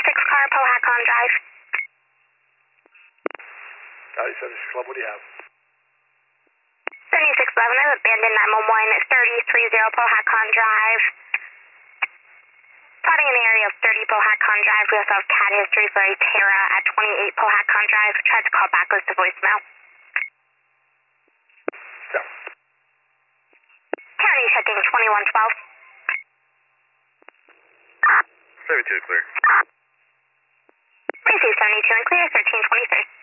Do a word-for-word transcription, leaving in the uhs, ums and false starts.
seventy-six car, Powhatan Drive. Copy, seventy-six Club, what do you have? seventy-six eleven, I have abandoned nine one one, thirty-three zero Powhatan Drive. Plotting in the area of thirty Powhatan Drive. We also have cat history for a Terra at twenty-eight Powhatan Drive. Tried to call back, goes to voicemail. So. County checking twenty-one twelve. seventy-two clear. Receive seventy-two and clear, thirteen twenty-three.